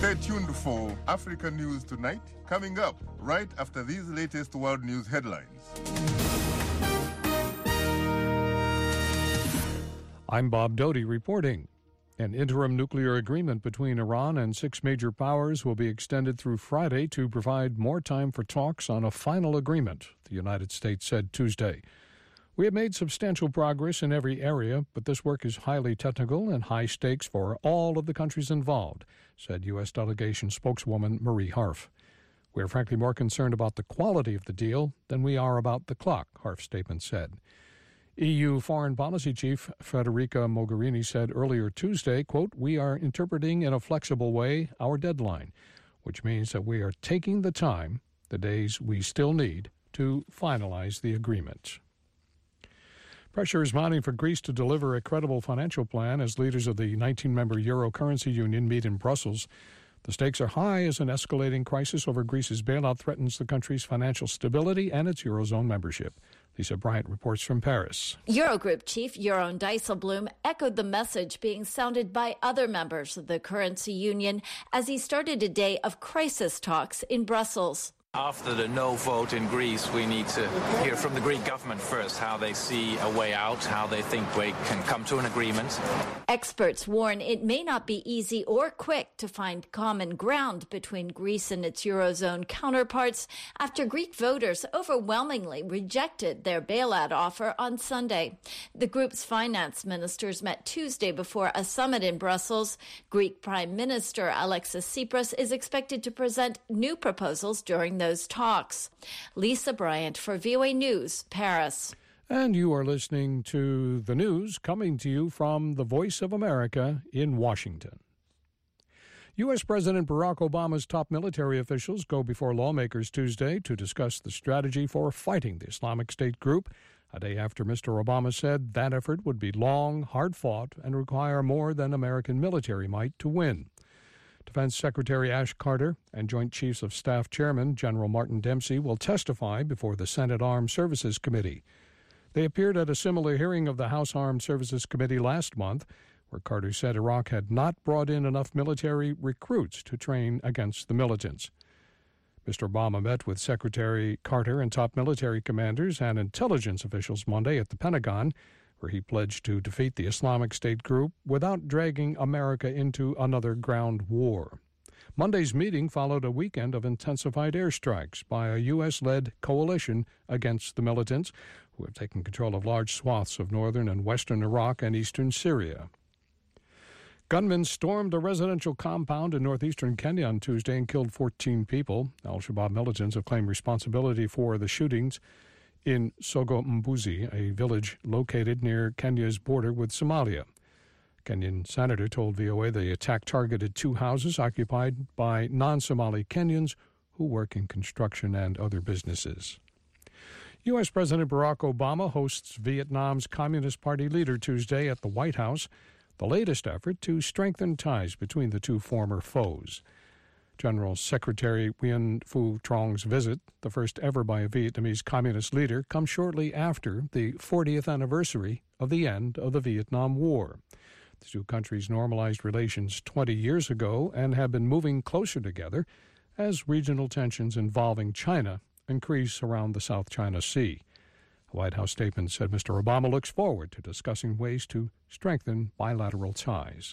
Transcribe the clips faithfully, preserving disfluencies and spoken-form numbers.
Stay tuned for Africa News Tonight, coming up right after these latest world news headlines. I'm Bob Doty reporting. An interim nuclear agreement between Iran and six major powers will be extended through Friday to provide more time for talks on a final agreement, the United States said Tuesday. We have made substantial progress in every area, but this work is highly technical and high stakes for all of the countries involved, said U S delegation spokeswoman Marie Harf. We are frankly more concerned about the quality of the deal than we are about the clock, Harf's statement said. E U Foreign Policy Chief Federica Mogherini said earlier Tuesday, quote, "We are interpreting in a flexible way our deadline, which means that we are taking the time, the days we still need, to finalize the agreement." Pressure is mounting for Greece to deliver a credible financial plan as leaders of the nineteen-member Euro currency union meet in Brussels. The stakes are high as an escalating crisis over Greece's bailout threatens the country's financial stability and its Eurozone membership. Lisa Bryant reports from Paris. Eurogroup chief Jeroen Dijsselbloem echoed the message being sounded by other members of the currency union as he started a day of crisis talks in Brussels. After the no vote in Greece, we need to hear from the Greek government first how they see a way out, how they think we can come to an agreement. Experts warn it may not be easy or quick to find common ground between Greece and its Eurozone counterparts after Greek voters overwhelmingly rejected their bailout offer on Sunday. The group's finance ministers met Tuesday before a summit in Brussels. Greek Prime Minister Alexis Tsipras is expected to present new proposals during those talks. Lisa Bryant for V O A News, Paris. And you are listening to the news coming to you from the Voice of America in Washington. U S. President Barack Obama's top military officials go before lawmakers Tuesday to discuss the strategy for fighting the Islamic State group, a day after Mister Obama said that effort would be long, hard-fought, and require more than American military might to win. Defense Secretary Ash Carter and Joint Chiefs of Staff Chairman General Martin Dempsey will testify before the Senate Armed Services Committee. They appeared at a similar hearing of the House Armed Services Committee last month, where Carter said Iraq had not brought in enough military recruits to train against the militants. Mister Obama met with Secretary Carter and top military commanders and intelligence officials Monday at the Pentagon, where he pledged to defeat the Islamic State group without dragging America into another ground war. Monday's meeting followed a weekend of intensified airstrikes by a U S-led coalition against the militants, who have taken control of large swaths of northern and western Iraq and eastern Syria. Gunmen stormed a residential compound in northeastern Kenya on Tuesday and killed fourteen people. Al-Shabaab militants have claimed responsibility for the shootings in Sogo Mbuzi, a village located near Kenya's border with Somalia. Kenyan senator told V O A the attack targeted two houses occupied by non-Somali Kenyans who work in construction and other businesses. U S. President Barack Obama hosts Vietnam's Communist Party leader Tuesday at the White House, the latest effort to strengthen ties between the two former foes. General Secretary Nguyen Phu Trong's visit, the first ever by a Vietnamese communist leader, comes shortly after the fortieth anniversary of the end of the Vietnam War. The two countries normalized relations twenty years ago and have been moving closer together as regional tensions involving China increase around the South China Sea. A White House statement said Mister Obama looks forward to discussing ways to strengthen bilateral ties.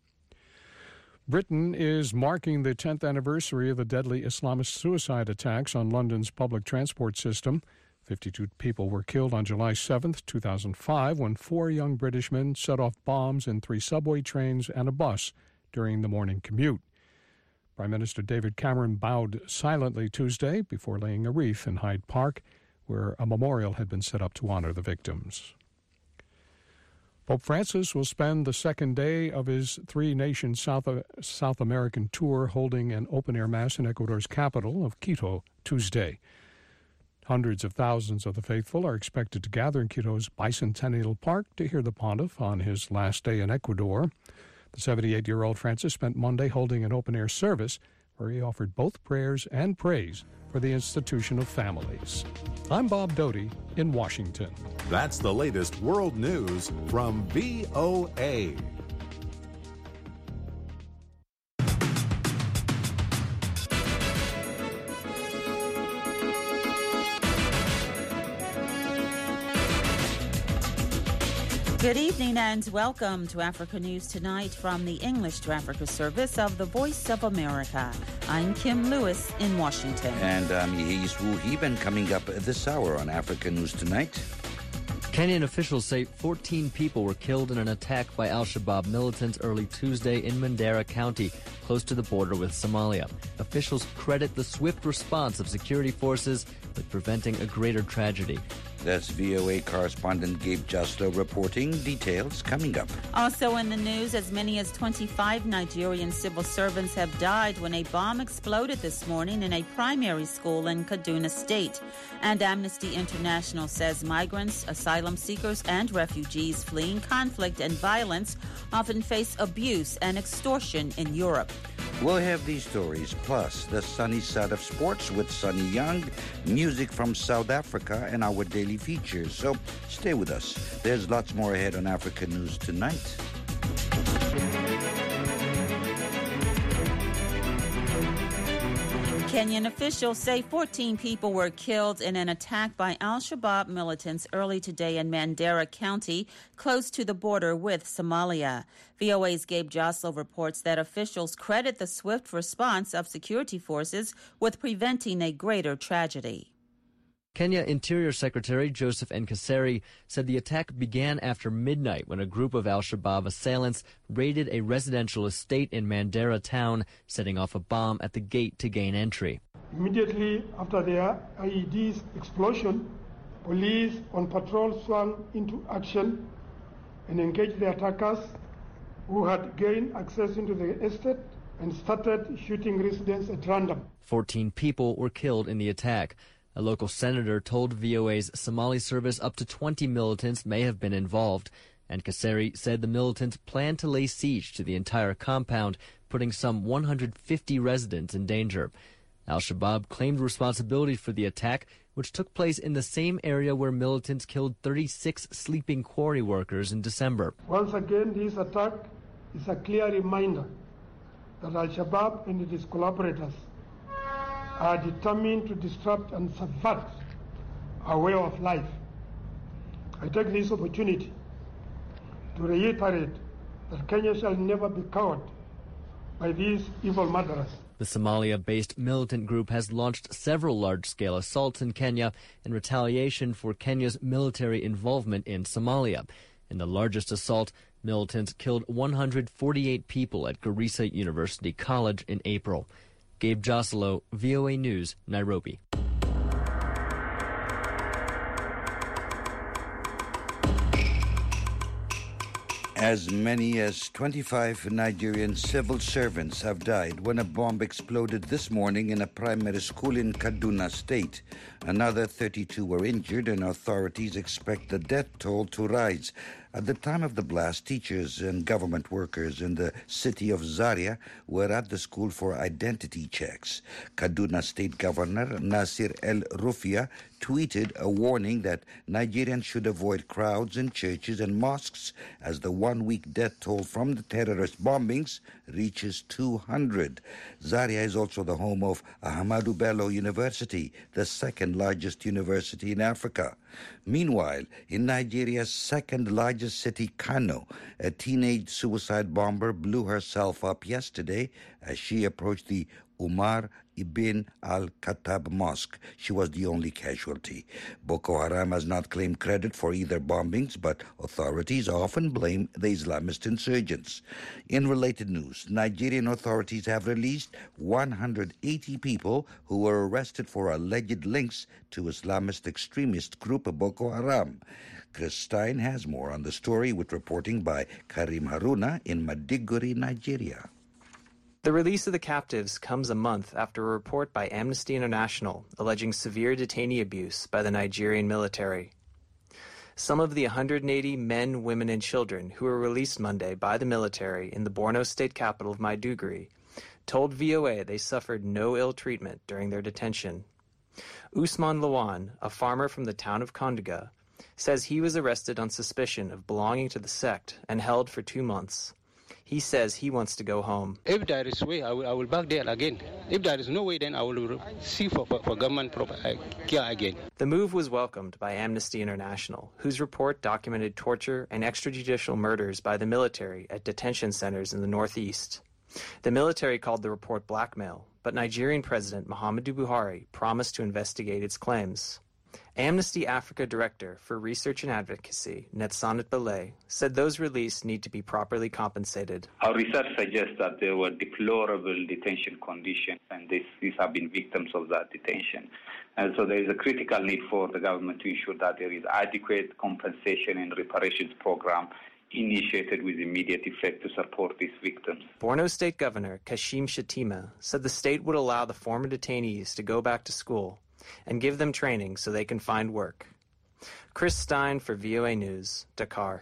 Britain is marking the tenth anniversary of the deadly Islamist suicide attacks on London's public transport system. fifty-two people were killed on July seventh, two thousand five, when four young British men set off bombs in three subway trains and a bus during the morning commute. Prime Minister David Cameron bowed silently Tuesday before laying a wreath in Hyde Park, where a memorial had been set up to honor the victims. Pope Francis will spend the second day of his three-nation South, South American tour holding an open-air mass in Ecuador's capital of Quito Tuesday. Hundreds of thousands of the faithful are expected to gather in Quito's Bicentennial Park to hear the pontiff on his last day in Ecuador. The seventy-eight-year-old Francis spent Monday holding an open-air service where he offered both prayers and praise for the institution of families. I'm Bob Doty in Washington. That's the latest world news from V O A. Good evening and welcome to Africa News Tonight from the English to Africa service of the Voice of America. I'm Kim Lewis in Washington. And I'm Yehis Wuhib, coming up this hour on Africa News Tonight. Kenyan officials say fourteen people were killed in an attack by al-Shabaab militants early Tuesday in Mandera County, close to the border with Somalia. Officials credit the swift response of security forces with preventing a greater tragedy. That's V O A correspondent Gabe Joslow reporting. Details coming up. Also in the news, as many as twenty-five Nigerian civil servants have died when a bomb exploded this morning in a primary school in Kaduna State. And Amnesty International says migrants, asylum seekers, and refugees fleeing conflict and violence often face abuse and extortion in Europe. We'll have these stories, plus the sunny side of sports with Sonny Young, music from South Africa, and our daily features. So stay with us. There's lots more ahead on Africa News Tonight. Kenyan officials say fourteen people were killed in an attack by al-Shabaab militants early today in Mandera County, close to the border with Somalia. V O A's Gabe Joslow reports that officials credit the swift response of security forces with preventing a greater tragedy. Kenya Interior Secretary Joseph Nkaseri said the attack began after midnight when a group of al-Shabaab assailants raided a residential estate in Mandera town, setting off a bomb at the gate to gain entry. Immediately after the I E D's explosion, police on patrol swung into action and engaged the attackers who had gained access into the estate and started shooting residents at random. Fourteen people were killed in the attack. A local senator told V O A's Somali service up to twenty militants may have been involved, and Kaseri said the militants planned to lay siege to the entire compound, putting some one hundred fifty residents in danger. Al-Shabaab claimed responsibility for the attack, which took place in the same area where militants killed thirty-six sleeping quarry workers in December. Once again, this attack is a clear reminder that Al-Shabaab and its collaborators are determined to disrupt and subvert our way of life. I take this opportunity to reiterate that Kenya shall never be cowed by these evil murderers. The Somalia-based militant group has launched several large-scale assaults in Kenya in retaliation for Kenya's military involvement in Somalia. In the largest assault, militants killed one hundred forty-eight people at Garissa University College in April. Gabe Joslow, V O A News, Nairobi. As many as twenty-five Nigerian civil servants have died when a bomb exploded this morning in a primary school in Kaduna State. Another thirty-two were injured, and authorities expect the death toll to rise. At the time of the blast, teachers and government workers in the city of Zaria were at the school for identity checks. Kaduna State Governor Nasir El-Rufia tweeted a warning that Nigerians should avoid crowds in churches and mosques as the one-week death toll from the terrorist bombings reaches two hundred. Zaria is also the home of Ahmadu Bello University, the second largest university in Africa. Meanwhile, in Nigeria's second largest city, Kano, a teenage suicide bomber blew herself up yesterday as she approached the Umar Ibn al-Khattab Mosque. She was the only casualty. Boko Haram has not claimed credit for either bombings, but authorities often blame the Islamist insurgents. In related news, Nigerian authorities have released one hundred eighty people who were arrested for alleged links to Islamist extremist group Boko Haram. Chris Stein has more on the story with reporting by Karim Haruna in Maiduguri, Nigeria. The release of the captives comes a month after a report by Amnesty International alleging severe detainee abuse by the Nigerian military. Some of the one hundred eighty men, women, and children who were released Monday by the military in the Borno state capital of Maiduguri told V O A they suffered no ill treatment during their detention. Usman Lawan, a farmer from the town of Kondiga, says he was arrested on suspicion of belonging to the sect and held for two months. He says he wants to go home. If there is way, I will, I will back there again. If there is no way, then I will see for, for, for government care again. The move was welcomed by Amnesty International, whose report documented torture and extrajudicial murders by the military at detention centers in the Northeast. The military called the report blackmail, but Nigerian President Muhammadu Buhari promised to investigate its claims. Amnesty Africa Director for Research and Advocacy, Netsanit Belay, said those released need to be properly compensated. Our research suggests that there were deplorable detention conditions, and this, these have been victims of that detention. And so there is a critical need for the government to ensure that there is adequate compensation and reparations program initiated with immediate effect to support these victims. Borno State Governor Kashim Shettima said the state would allow the former detainees to go back to school and give them training so they can find work. Chris Stein for V O A News, Dakar.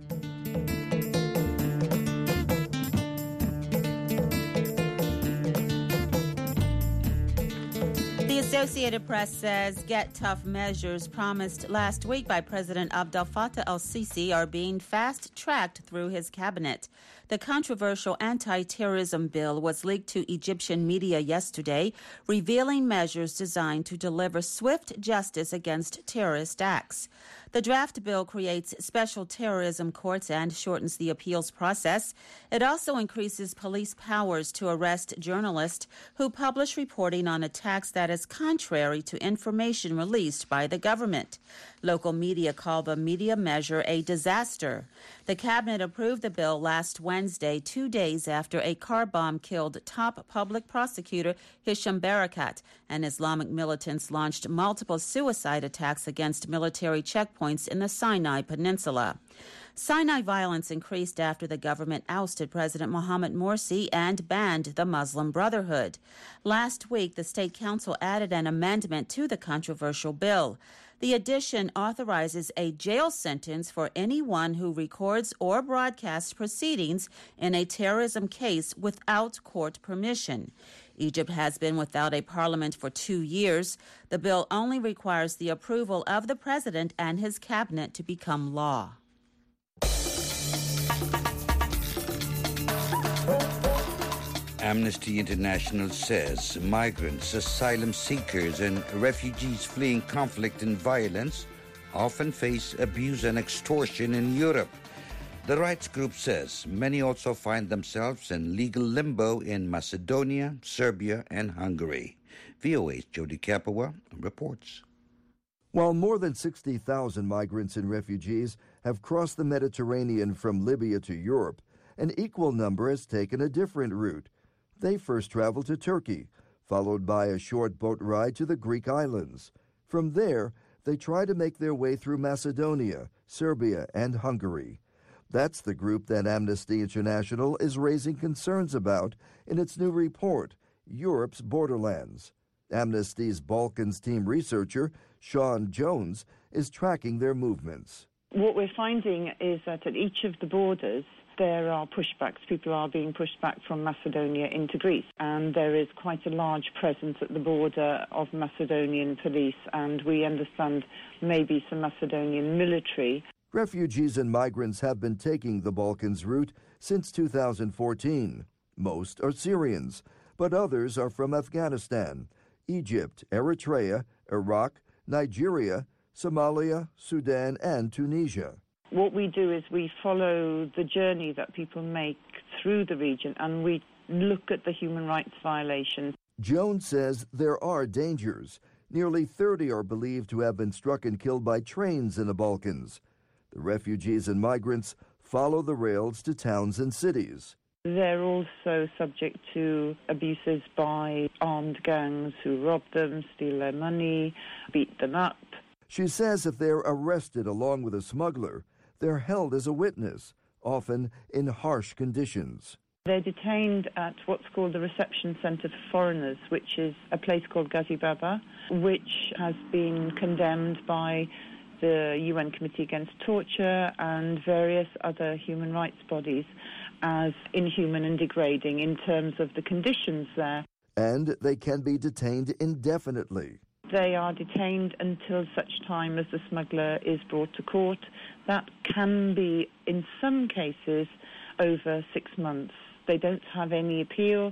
The Associated Press says get tough measures promised last week by President Abdel Fattah el-Sisi are being fast-tracked through his cabinet. The controversial anti-terrorism bill was leaked to Egyptian media yesterday, revealing measures designed to deliver swift justice against terrorist acts. The draft bill creates special terrorism courts and shortens the appeals process. It also increases police powers to arrest journalists who publish reporting on attacks that is contrary to information released by the government. Local media call the media measure a disaster. The cabinet approved the bill last Wednesday, two days after a car bomb killed top public prosecutor Hisham Barakat, and Islamic militants launched multiple suicide attacks against military checkpoints in the Sinai Peninsula. Sinai violence increased after the government ousted President Mohamed Morsi and banned the Muslim Brotherhood. Last week, the State Council added an amendment to the controversial bill. The addition authorizes a jail sentence for anyone who records or broadcasts proceedings in a terrorism case without court permission. Egypt has been without a parliament for two years. The bill only requires the approval of the president and his cabinet to become law. Amnesty International says migrants, asylum seekers, and refugees fleeing conflict and violence often face abuse and extortion in Europe. The rights group says many also find themselves in legal limbo in Macedonia, Serbia, and Hungary. V O A's Jody Kapawa reports. While more than sixty thousand migrants and refugees have crossed the Mediterranean from Libya to Europe, an equal number has taken a different route. They first traveled to Turkey, followed by a short boat ride to the Greek islands. From there, they try to make their way through Macedonia, Serbia, and Hungary. That's the group that Amnesty International is raising concerns about in its new report, Europe's Borderlands. Amnesty's Balkans team researcher, Sean Jones, is tracking their movements. What we're finding is that at each of the borders, there are pushbacks. People are being pushed back from Macedonia into Greece. And there is quite a large presence at the border of Macedonian police, and we understand maybe some Macedonian military. Refugees and migrants have been taking the Balkans route since two thousand fourteen. Most are Syrians, but others are from Afghanistan, Egypt, Eritrea, Iraq, Nigeria, Somalia, Sudan, and Tunisia. What we do is we follow the journey that people make through the region, and we look at the human rights violations. Jones says there are dangers. Nearly thirty are believed to have been struck and killed by trains in the Balkans. The refugees and migrants follow the rails to towns and cities. They're also subject to abuses by armed gangs who rob them, steal their money, beat them up. She says if they're arrested along with a smuggler, they're held as a witness, often in harsh conditions. They're detained at what's called the Reception Centre for Foreigners, which is a place called Gazibaba, which has been condemned by the U N Committee Against Torture and various other human rights bodies as inhuman and degrading in terms of the conditions there. And they can be detained indefinitely. They are detained until such time as the smuggler is brought to court. That can be, in some cases, over six months. They don't have any appeal.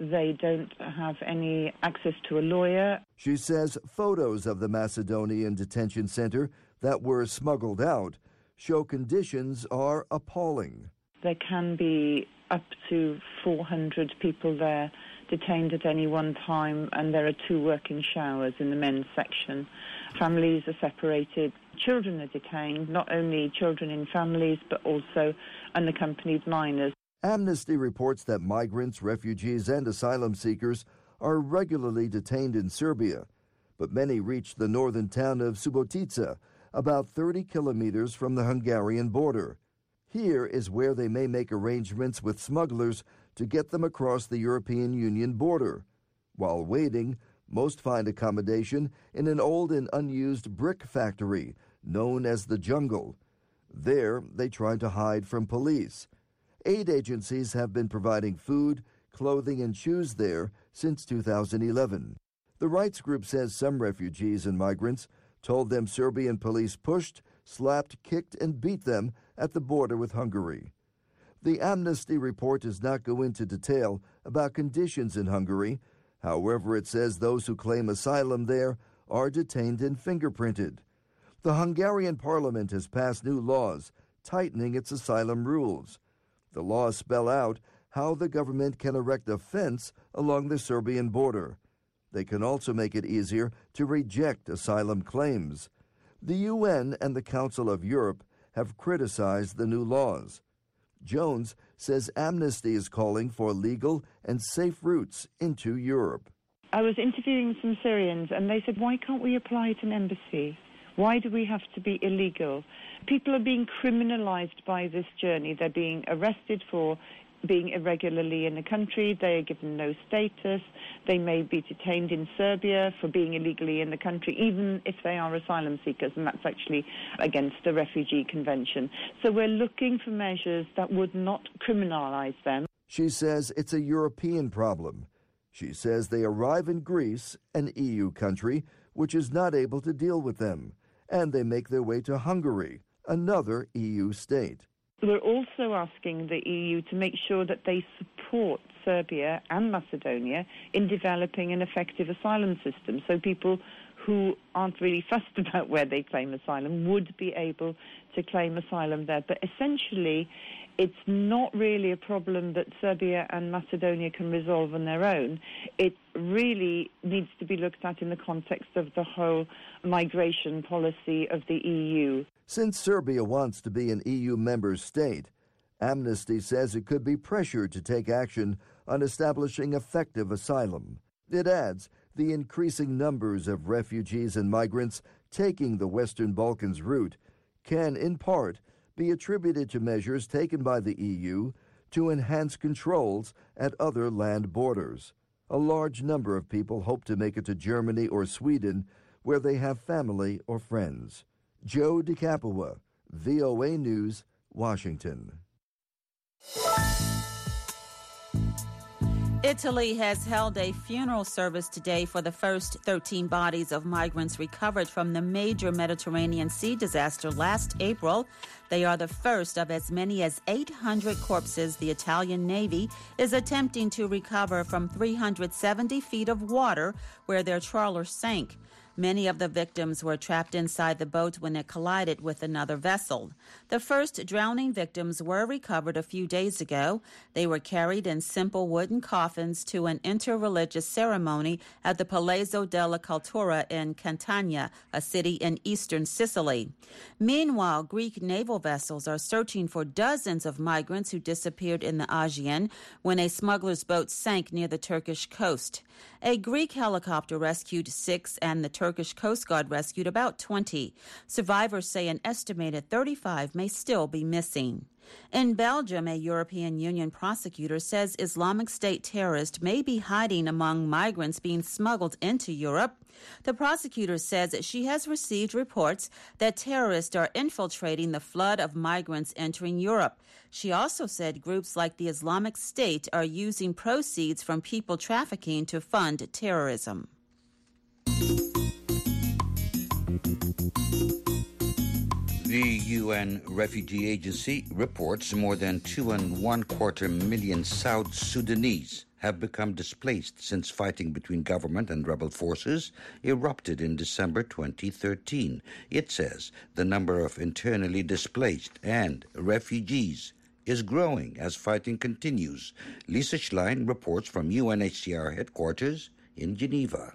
They don't have any access to a lawyer. She says photos of the Macedonian detention center that were smuggled out show conditions are appalling. There can be up to four hundred people there detained at any one time, and there are two working showers in the men's section. Families are separated. Children are detained, not only children in families, but also unaccompanied minors. Amnesty reports that migrants, refugees, and asylum seekers are regularly detained in Serbia, but many reach the northern town of Subotica, about thirty kilometers from the Hungarian border. Here is where they may make arrangements with smugglers to get them across the European Union border. While waiting, most find accommodation in an old and unused brick factory known as the Jungle. There, they try to hide from police. Aid agencies have been providing food, clothing, and shoes there since two thousand eleven. The rights group says some refugees and migrants told them Serbian police pushed, slapped, kicked, and beat them at the border with Hungary. The Amnesty report does not go into detail about conditions in Hungary. However, it says those who claim asylum there are detained and fingerprinted. The Hungarian parliament has passed new laws tightening its asylum rules. The laws spell out how the government can erect a fence along the Serbian border. They can also make it easier to reject asylum claims. The U N and the Council of Europe have criticized the new laws. Jones says Amnesty is calling for legal and safe routes into Europe. I was interviewing some Syrians, and they said, why can't we apply at an embassy? Why do we have to be illegal? People are being criminalized by this journey. They're being arrested for being irregularly in the country. They are given no status. They may be detained in Serbia for being illegally in the country, even if they are asylum seekers, and that's actually against the Refugee Convention. So we're looking for measures that would not criminalize them. She says it's a European problem. She says they arrive in Greece, an E U country, which is not able to deal with them, and they make their way to Hungary, another E U state. We're also asking the E U to make sure that they support Serbia and Macedonia in developing an effective asylum system, so people who aren't really fussed about where they claim asylum would be able to claim asylum there. But essentially, it's not really a problem that Serbia and Macedonia can resolve on their own. It really needs to be looked at in the context of the whole migration policy of the E U. Since Serbia wants to be an E U member state, Amnesty says it could be pressured to take action on establishing effective asylum. It adds the increasing numbers of refugees and migrants taking the Western Balkans route can, in part, be attributed to measures taken by the E U to enhance controls at other land borders. A large number of people hope to make it to Germany or Sweden, where they have family or friends. Joe DeCapua, V O A News, Washington. Italy has held a funeral service today for the first thirteen bodies of migrants recovered from the major Mediterranean Sea disaster last April. They are the first of as many as eight hundred corpses the Italian Navy is attempting to recover from three hundred seventy feet of water where their trawler sank. Many of the victims were trapped inside the boat when it collided with another vessel. The first drowning victims were recovered a few days ago. They were carried in simple wooden coffins to an interreligious ceremony at the Palazzo della Cultura in Catania, a city in eastern Sicily. Meanwhile, Greek naval vessels are searching for dozens of migrants who disappeared in the Aegean when a smuggler's boat sank near the Turkish coast. A Greek helicopter rescued six, and the Turkish Coast Guard rescued about twenty. Survivors say an estimated thirty-five may still be missing. In Belgium, a European Union prosecutor says Islamic State terrorists may be hiding among migrants being smuggled into Europe. The prosecutor says she has received reports that terrorists are infiltrating the flood of migrants entering Europe. She also said groups like the Islamic State are using proceeds from people trafficking to fund terrorism. The U N Refugee Agency reports more than two and one quarter million South Sudanese have become displaced since fighting between government and rebel forces erupted in December twenty thirteen. It says the number of internally displaced and refugees is growing as fighting continues. Lisa Schlein reports from U N H C R headquarters in Geneva.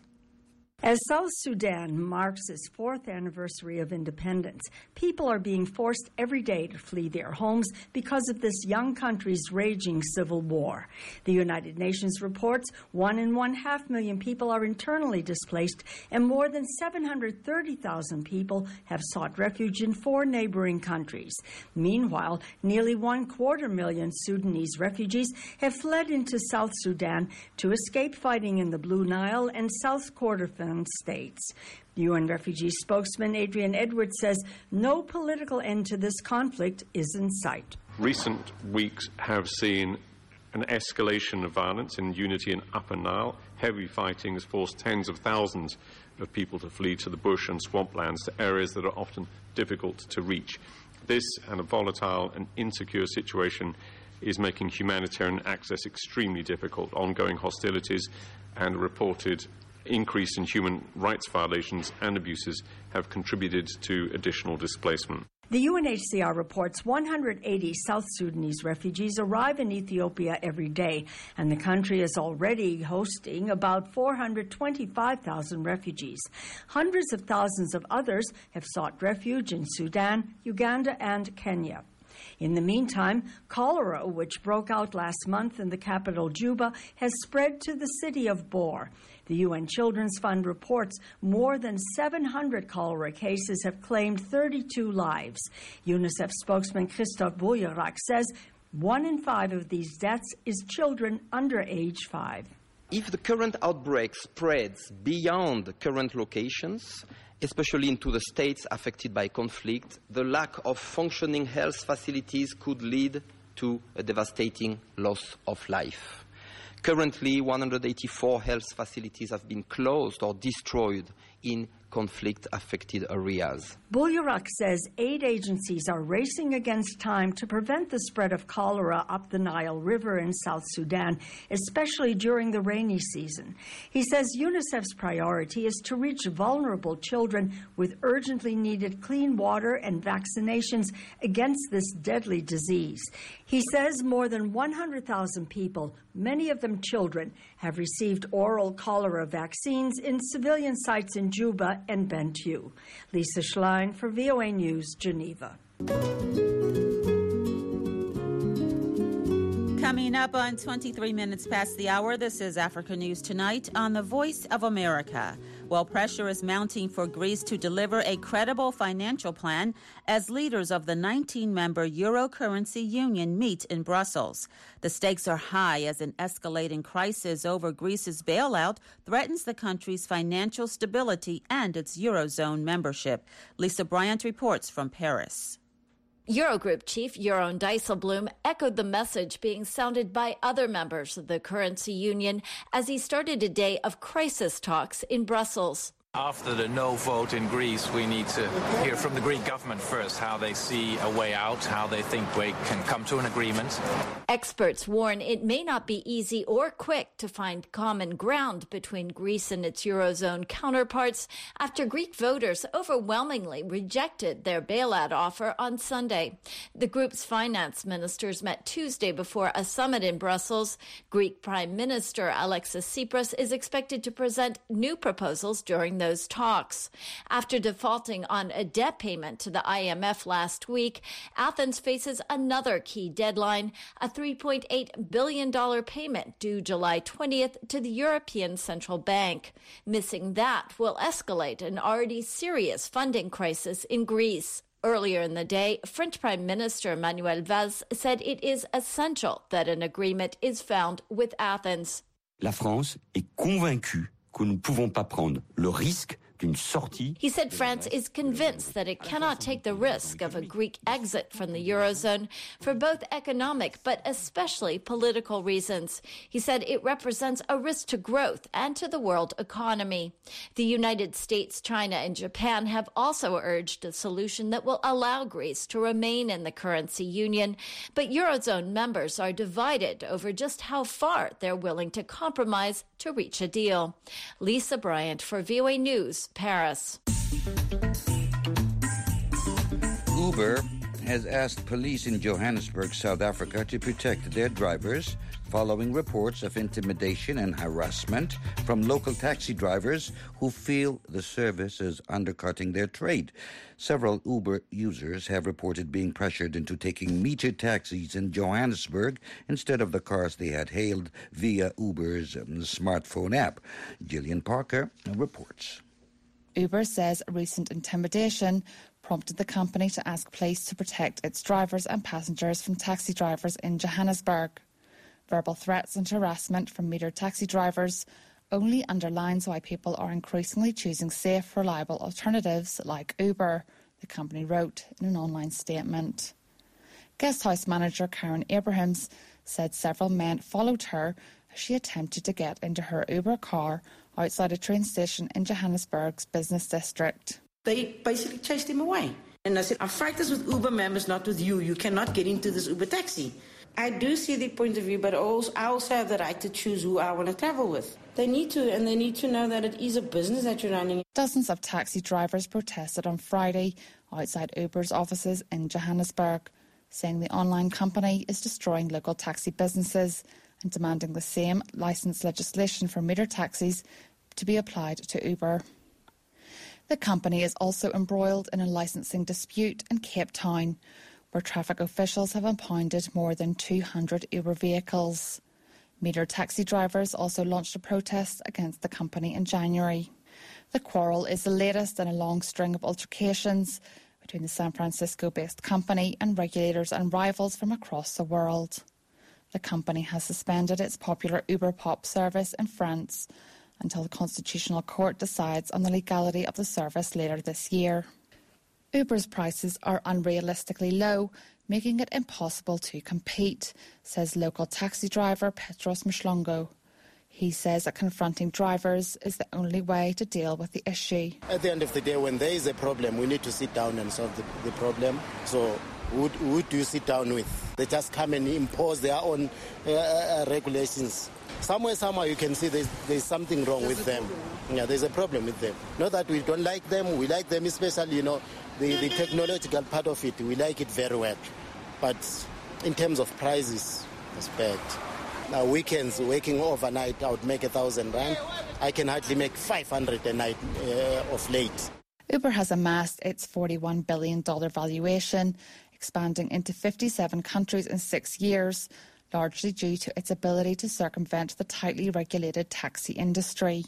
As South Sudan marks its fourth anniversary of independence, people are being forced every day to flee their homes because of this young country's raging civil war. The United Nations reports one and one half million people are internally displaced, and more than seven hundred thirty thousand people have sought refuge in four neighboring countries. Meanwhile, nearly one quarter million Sudanese refugees have fled into South Sudan to escape fighting in the Blue Nile and South Kordofan states. U N refugee spokesman Adrian Edwards says no political end to this conflict is in sight. Recent weeks have seen an escalation of violence in Unity and Upper Nile. Heavy fighting has forced tens of thousands of people to flee to the bush and swamplands, to areas that are often difficult to reach. This and a volatile and insecure situation is making humanitarian access extremely difficult. Ongoing hostilities and reported increase in human rights violations and abuses have contributed to additional displacement. The U N H C R reports one hundred eighty South Sudanese refugees arrive in Ethiopia every day, and the country is already hosting about four hundred twenty-five thousand refugees. Hundreds of thousands of others have sought refuge in Sudan, Uganda, and Kenya. In the meantime, cholera, which broke out last month in the capital Juba, has spread to the city of Bor. The U N Children's Fund reports more than seven hundred cholera cases have claimed thirty-two lives. UNICEF spokesman Christophe Bouillerac says one in five of these deaths is children under age five. If the current outbreak spreads beyond current locations, especially into the states affected by conflict, the lack of functioning health facilities could lead to a devastating loss of life. Currently, one hundred eighty-four health facilities have been closed or destroyed in conflict-affected areas. Bouillerac says aid agencies are racing against time to prevent the spread of cholera up the Nile River in South Sudan, especially during the rainy season. He says UNICEF's priority is to reach vulnerable children with urgently needed clean water and vaccinations against this deadly disease. He says more than one hundred thousand people, many of them children, have received oral cholera vaccines in civilian sites in Juba and Bentiu. Lisa Schlein for V O A News, Geneva. Coming up on twenty-three minutes past the hour, this is Africa News Tonight on the Voice of America. While pressure is mounting for Greece to deliver a credible financial plan as leaders of the nineteen-member Euro Currency Union meet in Brussels. The stakes are high as an escalating crisis over Greece's bailout threatens the country's financial stability and its Eurozone membership. Lisa Bryant reports from Paris. Eurogroup chief Jeroen Dijsselbloem echoed the message being sounded by other members of the currency union as he started a day of crisis talks in Brussels. After the no vote in Greece, we need to hear from the Greek government first how they see a way out, how they think we can come to an agreement. Experts warn it may not be easy or quick to find common ground between Greece and its Eurozone counterparts after Greek voters overwhelmingly rejected their bailout offer on Sunday. The group's finance ministers met Tuesday before a summit in Brussels. Greek Prime Minister Alexis Tsipras is expected to present new proposals during those talks. After defaulting on a debt payment to the I M F last week, Athens faces another key deadline, a three point eight billion dollars payment due July twentieth to the European Central Bank. Missing that will escalate an already serious funding crisis in Greece. Earlier in the day, French Prime Minister Manuel Valls said it is essential that an agreement is found with Athens. La France est convaincue que nous ne pouvons pas prendre le risque He said France is convinced that it cannot take the risk of a Greek exit from the Eurozone for both economic but especially political reasons. He said it represents a risk to growth and to the world economy. The United States, China, and Japan have also urged a solution that will allow Greece to remain in the currency union, but Eurozone members are divided over just how far they're willing to compromise to reach a deal. Lisa Bryant for V O A News, Paris. Uber has asked police in Johannesburg, South Africa, to protect their drivers following reports of intimidation and harassment from local taxi drivers who feel the service is undercutting their trade. Several Uber users have reported being pressured into taking metered taxis in Johannesburg instead of the cars they had hailed via Uber's um, smartphone app. Gillian Parker reports. Uber says recent intimidation prompted the company to ask police to protect its drivers and passengers from taxi drivers in Johannesburg. Verbal threats and harassment from metered taxi drivers only underlines why people are increasingly choosing safe, reliable alternatives like Uber, the company wrote in an online statement. Guesthouse manager Karen Abrahams said several men followed her as she attempted to get into her Uber car outside a train station in Johannesburg's business district. They basically chased him away. And I said, our fight is with Uber members, not with you. You cannot get into this Uber taxi. I do see their point of view, but also, I also have the right to choose who I want to travel with. They need to, and they need to know that it is a business that you're running. Dozens of taxi drivers protested on Friday outside Uber's offices in Johannesburg, saying the online company is destroying local taxi businesses and demanding the same licence legislation for meter taxis to be applied to Uber. The company is also embroiled in a licensing dispute in Cape Town, where traffic officials have impounded more than two hundred Uber vehicles. Meter taxi drivers also launched a protest against the company in January. The quarrel is the latest in a long string of altercations between the San Francisco-based company and regulators and rivals from across the world. The company has suspended its popular Uber Pop service in France until the Constitutional Court decides on the legality of the service later this year. Uber's prices are unrealistically low, making it impossible to compete, says local taxi driver Petros Mshlongo. He says that confronting drivers is the only way to deal with the issue. At the end of the day, when there is a problem, we need to sit down and solve the, the problem. So who, who do you sit down with? They just come and impose their own uh, uh, regulations. Somewhere, somehow you can see there's, there's something wrong there's with them. Problem. Yeah, there's a problem with them. Not that we don't like them, we like them especially, you know, the, the technological part of it, we like it very well. But in terms of prices, it's bad. Now, weekends, working overnight, I would make a thousand rand. I can hardly make five hundred a night uh, of late. Uber has amassed its forty-one billion dollars valuation, expanding into fifty-seven countries in six years, largely due to its ability to circumvent the tightly regulated taxi industry.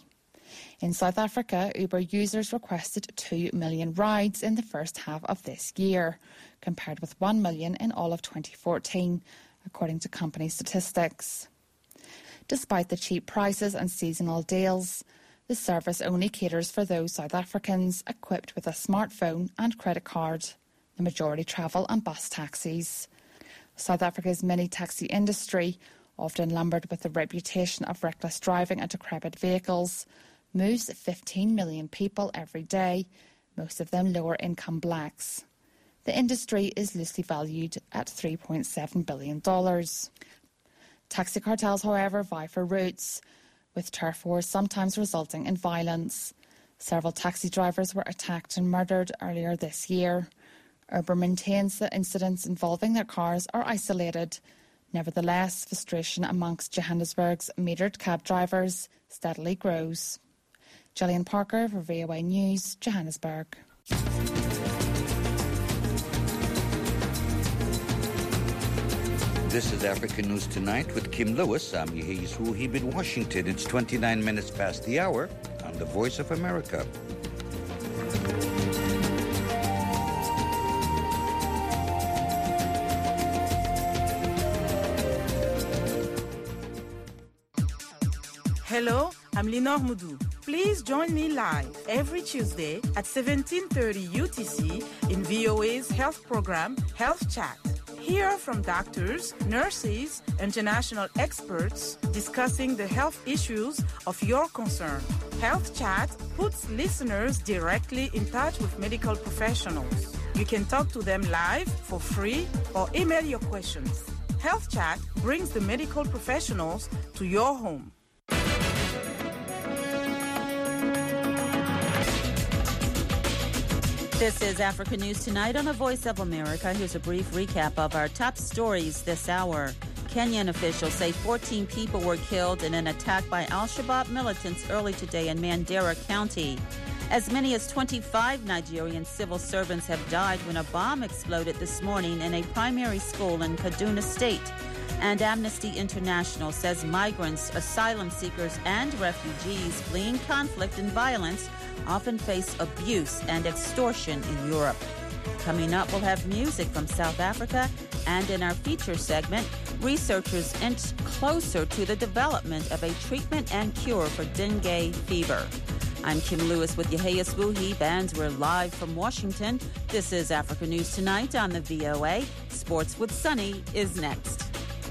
In South Africa, Uber users requested two million rides in the first half of this year, compared with one million in all of twenty fourteen, according to company statistics. Despite the cheap prices and seasonal deals, the service only caters for those South Africans equipped with a smartphone and credit card. The majority travel on bus taxis. South Africa's mini taxi industry, often lumbered with the reputation of reckless driving and decrepit vehicles, moves fifteen million people every day, most of them lower-income blacks. The industry is loosely valued at three point seven billion dollars. Taxi cartels, however, vie for routes, with turf wars sometimes resulting in violence. Several taxi drivers were attacked and murdered earlier this year. Uber maintains that incidents involving their cars are isolated. Nevertheless, frustration amongst Johannesburg's metered cab drivers steadily grows. Gillian Parker for V O A News, Johannesburg. This is African News Tonight with Kim Lewis. I'm Yehiz Ruhib in Washington. It's twenty-nine minutes past the hour on the Voice of America. Hello, I'm Lenore Moudou. Please join me live every Tuesday at seventeen thirty U T C in V O A's health program, Health Chat. Hear from doctors, nurses, international experts discussing the health issues of your concern. Health Chat puts listeners directly in touch with medical professionals. You can talk to them live for free or email your questions. Health Chat brings the medical professionals to your home. This is Africa News Tonight on the Voice of America. Here's a brief recap of our top stories this hour. Kenyan officials say fourteen people were killed in an attack by al-Shabaab militants early today in Mandera County. As many as twenty-five Nigerian civil servants have died when a bomb exploded this morning in a primary school in Kaduna State. And Amnesty International says migrants, asylum seekers, and refugees fleeing conflict and violence often face abuse and extortion in Europe. Coming up, we'll have music from South Africa, and in our feature segment, researchers inch closer to the development of a treatment and cure for dengue fever. I'm Kim Lewis with Yahya Swuhi, and we're live from Washington. This is Africa News Tonight on the V O A. Sports with Sunny is next.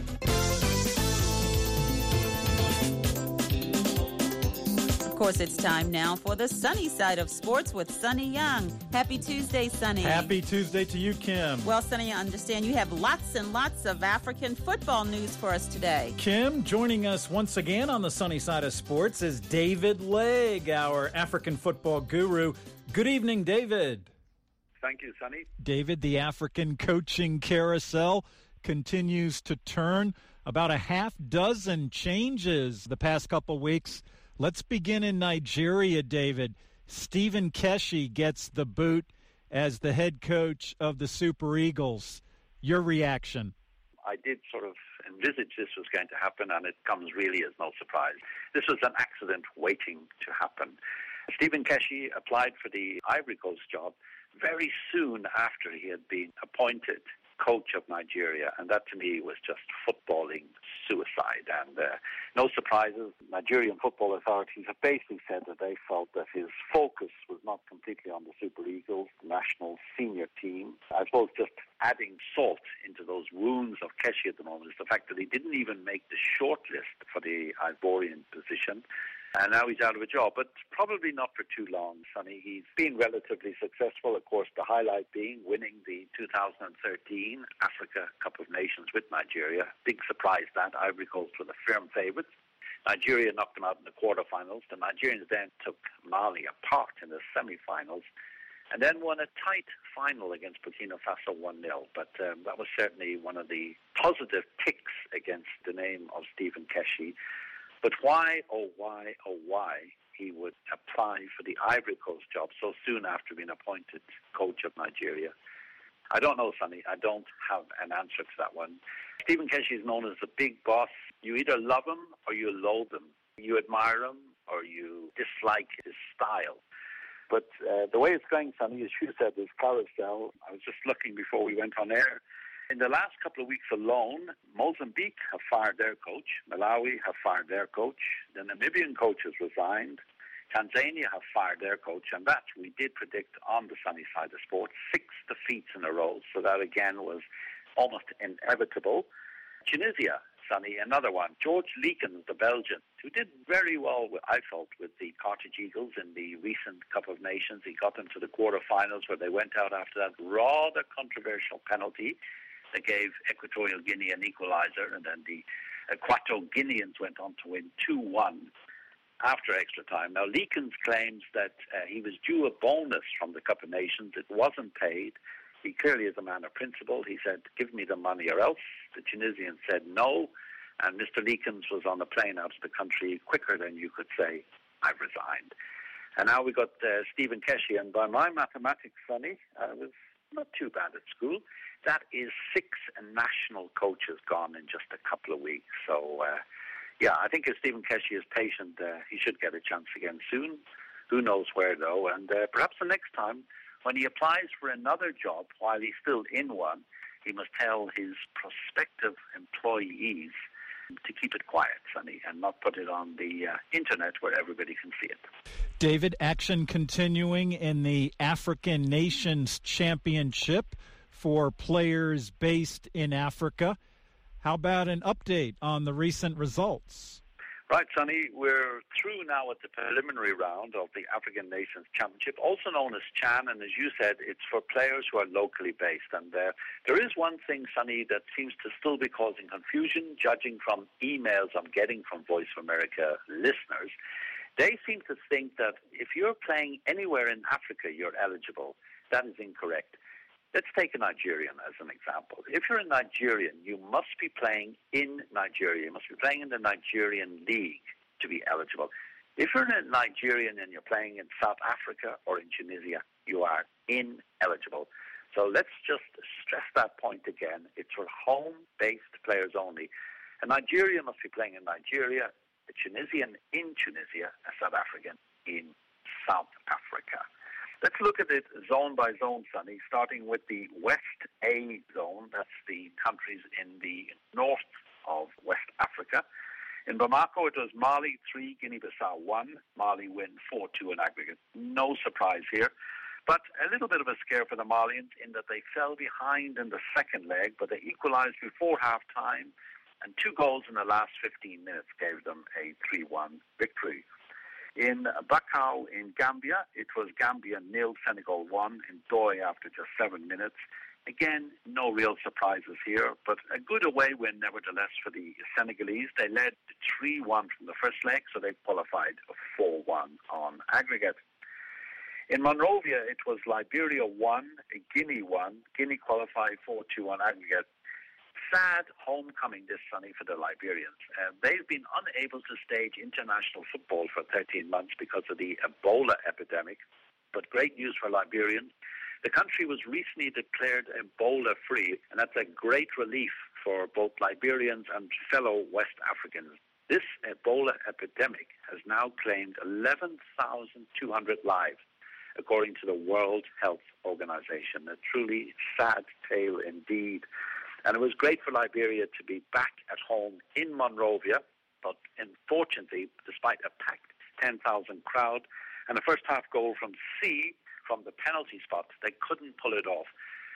Of course, it's time now for the sunny side of sports with Sunny Young. Happy Tuesday, Sunny. Happy Tuesday to you, Kim. Well, Sunny, I understand you have lots and lots of African football news for us today. Kim, joining us once again on the sunny side of sports is David Legg, our African football guru. Good evening, David. Thank you, Sunny. David, the African coaching carousel continues to turn. About a half dozen changes the past couple weeks. Let's begin in Nigeria, David. Stephen Keshi gets the boot as the head coach of the Super Eagles. Your reaction? I did sort of envisage this was going to happen, and it comes really as no surprise. This was an accident waiting to happen. Stephen Keshi applied for the Ivory Coast job very soon after he had been appointed coach of Nigeria, and that to me was just footballing suicide. And uh, no surprises, Nigerian football authorities have basically said that they felt that his focus was not completely on the Super Eagles, the national senior team. I suppose just adding salt into those wounds of Keshi at the moment is the fact that he didn't even make the shortlist for the Ivorian position. And now he's out of a job, but probably not for too long, Sonny. He's been relatively successful, of course, the highlight being winning the two thousand thirteen Africa Cup of Nations with Nigeria. Big surprise that. Ivory Coast were the firm favourites. Nigeria knocked them out in the quarterfinals. The Nigerians then took Mali apart in the semi-finals and then won a tight final against Burkina Faso one nil. But um, that was certainly one of the positive ticks against the name of Stephen Keshi. But why, oh why, oh why he would apply for the Ivory Coast job so soon after being appointed coach of Nigeria, I don't know, Sonny. I don't have an answer to that one. Stephen Keshi is known as the big boss. You either love him or you loathe him. You admire him or you dislike his style. But uh, the way it's going, Sonny, as you said, this carousel, I was just looking before we went on air. In the last couple of weeks alone, Mozambique have fired their coach. Malawi have fired their coach. The Namibian coach has resigned. Tanzania have fired their coach. And that we did predict on the sunny side of sports. Six defeats in a row. So that, again, was almost inevitable. Tunisia, Sonny, another one. George Leekens, the Belgian, who did very well, with, I felt, with the Carthage Eagles in the recent Cup of Nations. He got them to the quarterfinals where they went out after that rather controversial penalty. They gave Equatorial Guinea an equalizer, and then the Equatorial Guineans went on to win two one after extra time. Now, Leekens claims that uh, he was due a bonus from the Cup of Nations. It wasn't paid. He clearly is a man of principle. He said, give me the money or else. The Tunisians said no, and Mister Leekens was on a plane out of the country quicker than you could say, I've resigned. And now we got uh, Stephen Keshi, and by my mathematics, Sonny, I was not too bad at school. That is six national coaches gone in just a couple of weeks. So, uh, yeah, I think if Stephen Keshi is patient, uh, he should get a chance again soon. Who knows where, though? And uh, perhaps the next time, when he applies for another job while he's still in one, he must tell his prospective employees to keep it quiet, Sonny, and not put it on the uh, internet where everybody can see it. David, action continuing in the African Nations Championship for players based in Africa. How about an update on the recent results? Right, Sonny, we're through now at the preliminary round of the African Nations Championship, also known as CHAN, and as you said, it's for players who are locally based. And uh, there is one thing, Sonny, that seems to still be causing confusion, judging from emails I'm getting from Voice of America listeners. They seem to think that if you're playing anywhere in Africa, you're eligible. That is incorrect. Let's take a Nigerian as an example. If you're a Nigerian, you must be playing in Nigeria. You must be playing in the Nigerian League to be eligible. If you're a Nigerian and you're playing in South Africa or in Tunisia, you are ineligible. So let's just stress that point again. It's for home-based players only. A Nigerian must be playing in Nigeria, a Tunisian in Tunisia, a South African in South Africa. Let's look at it zone by zone, Sonny, starting with the West A zone. That's the countries in the north of West Africa. In Bamako, it was Mali three, Guinea-Bissau one. Mali win four two in aggregate. No surprise here. But a little bit of a scare for the Malians in that they fell behind in the second leg, but they equalized before halftime, and two goals in the last fifteen minutes gave them a three one victory. In Bakau in Gambia, it was Gambia nil, Senegal one in Douai after just seven minutes. Again, no real surprises here, but a good away win nevertheless for the Senegalese. They led three one from the first leg, so they qualified four one on aggregate. In Monrovia, it was Liberia one, Guinea one. Guinea qualified four two on aggregate. Sad homecoming this Sunday for the Liberians. Uh, they've been unable to stage international football for thirteen months because of the Ebola epidemic, but great news for Liberians. The country was recently declared Ebola-free, and that's a great relief for both Liberians and fellow West Africans. This Ebola epidemic has now claimed eleven thousand two hundred lives, according to the World Health Organization. A truly sad tale indeed. And it was great for Liberia to be back at home in Monrovia, but unfortunately, despite a packed ten thousand crowd and a first-half goal from C from the penalty spot, they couldn't pull it off.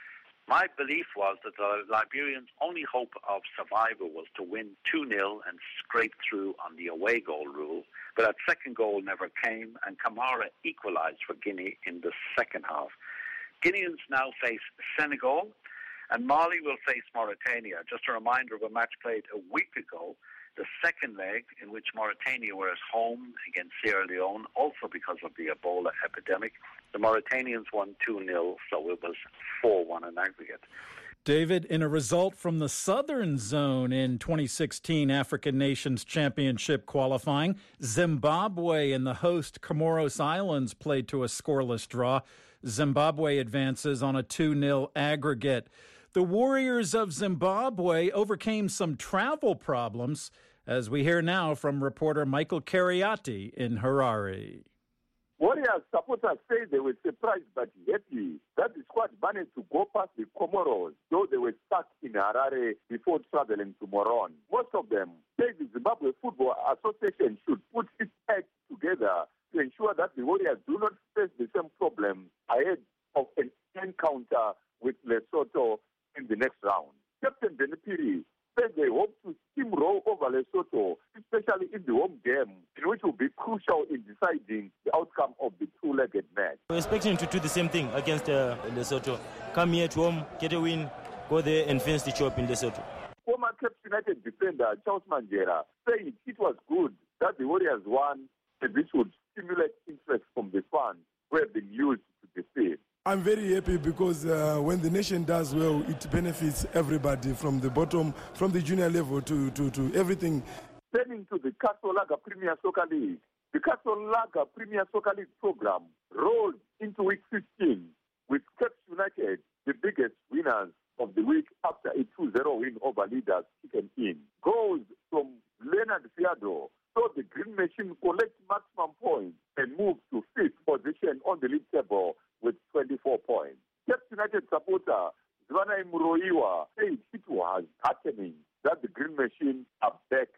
My belief was that the Liberians' only hope of survival was to win two nil and scrape through on the away goal rule, but that second goal never came, and Kamara equalized for Guinea in the second half. Guineans now face Senegal, and Mali will face Mauritania. Just a reminder of a match played a week ago, the second leg in which Mauritania were at home against Sierra Leone, also because of the Ebola epidemic. The Mauritanians won two nil, so it was four one in aggregate. David, in a result from the Southern Zone in twenty sixteen African Nations Championship qualifying, Zimbabwe and the host Comoros Islands played to a scoreless draw. Zimbabwe advances on a two nil aggregate. The Warriors of Zimbabwe overcame some travel problems, as we hear now from reporter Michael Carriati in Harare. Warriors supporters say they were surprised but happy that the squad managed to go past the Comoros, though they were stuck in Harare before traveling to Moroni. Most of them say the Zimbabwe Football Association should put its acts together to ensure that the Warriors do not face the same problem ahead of an encounter with Lesotho in the next round. Captain Benipiri said they hope to steamroll over Lesotho, especially in the home game, which will be crucial in deciding the outcome of the two-legged match. We're expecting to do the same thing against uh, Lesotho. Come here to home, get a win, go there and finish the job in Lesotho. Former Cape United defender Charles Manjera said it was good that the Warriors won, and this would stimulate interest from the fans who have been used to defeat. I'm very happy because uh, when the nation does well, it benefits everybody from the bottom, from the junior level to, to, to everything. Turning to the Castle Lager Premier Soccer League, the Castle Lager Premier Soccer League program rolled into week fifteen with Cape United, the biggest winners of the week after a two zero win over leaders Chicken Inn. Goals from Leonard Fiado saw the Green Machine collect maximum points and move to fifth position on the league table with twenty-four points. Cape United supporter Zwana Muroiwa said it was heartening that the Green Machine are back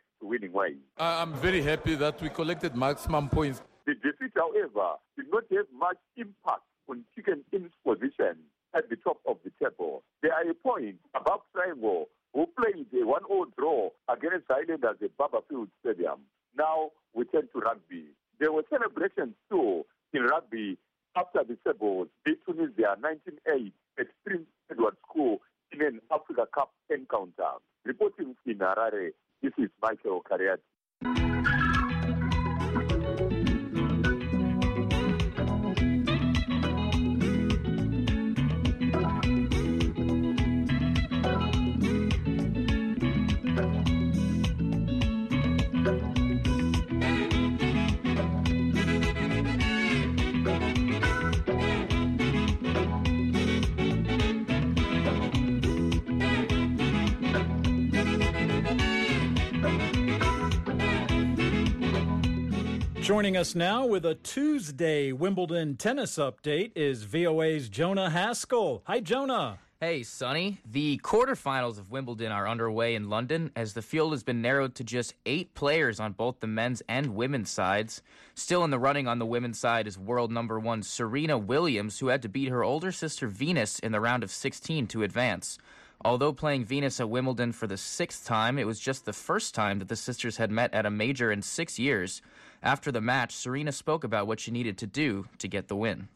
very happy that we collected maximum points. The defeat, however, did not have much impact on Chicken Inn's position at the top of the table. They are a point above Triangle, who played a one nil draw against Highlanders at Barberfield Stadium. Now we turn to rugby. There were celebrations too in rugby after the Sebos beat Tunisia nineteen eight at Prince Edward School in an Africa Cup encounter. Reporting in Harare, this is Michael Kariati. Joining us now with a Tuesday Wimbledon tennis update is V O A's Jonah Haskell. Hi, Jonah. Hey, Sonny. The quarterfinals of Wimbledon are underway in London as the field has been narrowed to just eight players on both the men's and women's sides. Still in the running on the women's side is world number one Serena Williams, who had to beat her older sister Venus in the round of sixteen to advance. Although playing Venus at Wimbledon for the sixth time, it was just the first time that the sisters had met at a major in six years. After the match, Serena spoke about what she needed to do to get the win.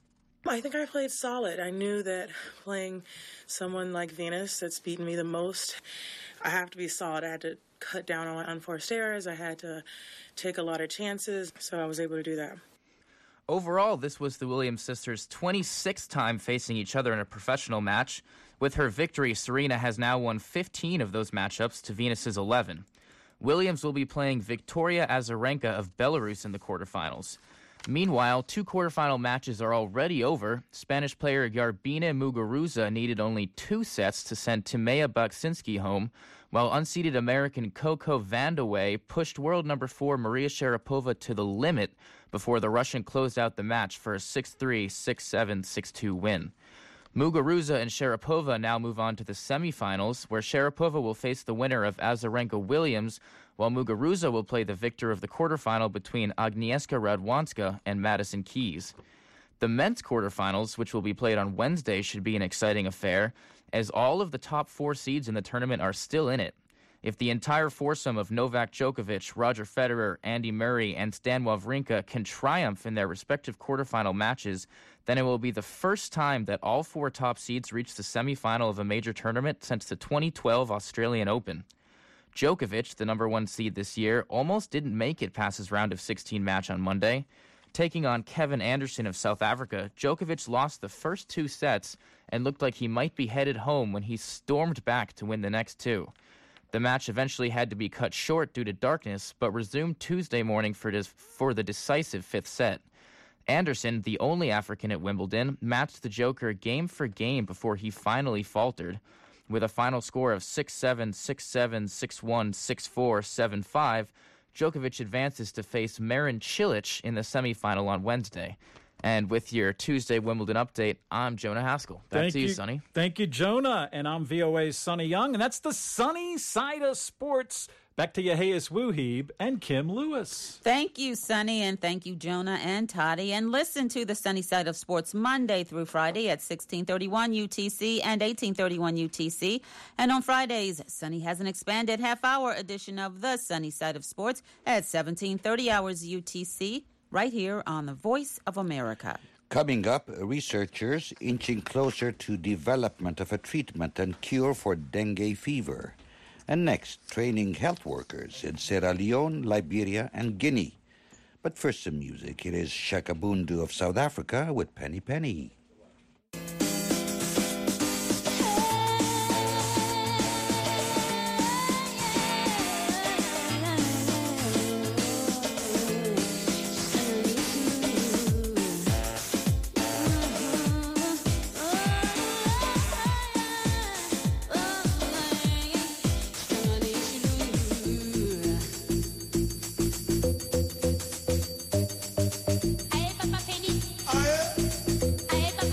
I think I played solid. I knew that playing someone like Venus that's beaten me the most, I have to be solid. I had to cut down on unforced errors. I had to take a lot of chances, so I was able to do that. Overall, this was the Williams sisters' twenty-sixth time facing each other in a professional match. With her victory, Serena has now won fifteen of those matchups to Venus's eleven. Williams will be playing Victoria Azarenka of Belarus in the quarterfinals. Meanwhile, two quarterfinal matches are already over. Spanish player Yarbine Muguruza needed only two sets to send Timea Baksinski home, while unseeded American Coco Vandeweghe pushed world number four Maria Sharapova to the limit before the Russian closed out the match for a six three, six seven, six two win. Muguruza and Sharapova now move on to the semifinals, where Sharapova will face the winner of Azarenka-Williams, while Muguruza will play the victor of the quarterfinal between Agnieszka Radwanska and Madison Keys. The men's quarterfinals, which will be played on Wednesday, should be an exciting affair, as all of the top four seeds in the tournament are still in it. If the entire foursome of Novak Djokovic, Roger Federer, Andy Murray, and Stan Wawrinka can triumph in their respective quarterfinal matches, then it will be the first time that all four top seeds reach the semifinal of a major tournament since the twenty twelve Australian Open. Djokovic, the number one seed this year, almost didn't make it past his round of sixteen match on Monday. Taking on Kevin Anderson of South Africa, Djokovic lost the first two sets and looked like he might be headed home when he stormed back to win the next two. The match eventually had to be cut short due to darkness, but resumed Tuesday morning for, dis- for the decisive fifth set. Anderson, the only African at Wimbledon, matched the Joker game for game before he finally faltered. With a final score of six seven, six seven, six one, six four, seven five, Djokovic advances to face Marin Cilic in the semifinal on Wednesday. And with your Tuesday Wimbledon update, I'm Jonah Haskell. Back Thank to you, you, Sonny. Thank you, Jonah. And I'm V O A's Sonny Young. And that's the sunny side of sports. Back to Yehias Wuhib and Kim Lewis. Thank you, Sonny, and thank you, Jonah and Toddy. And listen to the Sunny Side of Sports Monday through Friday at sixteen thirty-one U T C and eighteen thirty-one U T C. And on Fridays, Sonny has an expanded half-hour edition of the Sunny Side of Sports at seventeen thirty hours U T C, right here on the Voice of America. Coming up, researchers inching closer to development of a treatment and cure for dengue fever. And next, training health workers in Sierra Leone, Liberia, and Guinea. But first, some music. It is Shakabundu of South Africa with Penny Penny. Aye, Papa Penny. Aye. Aye,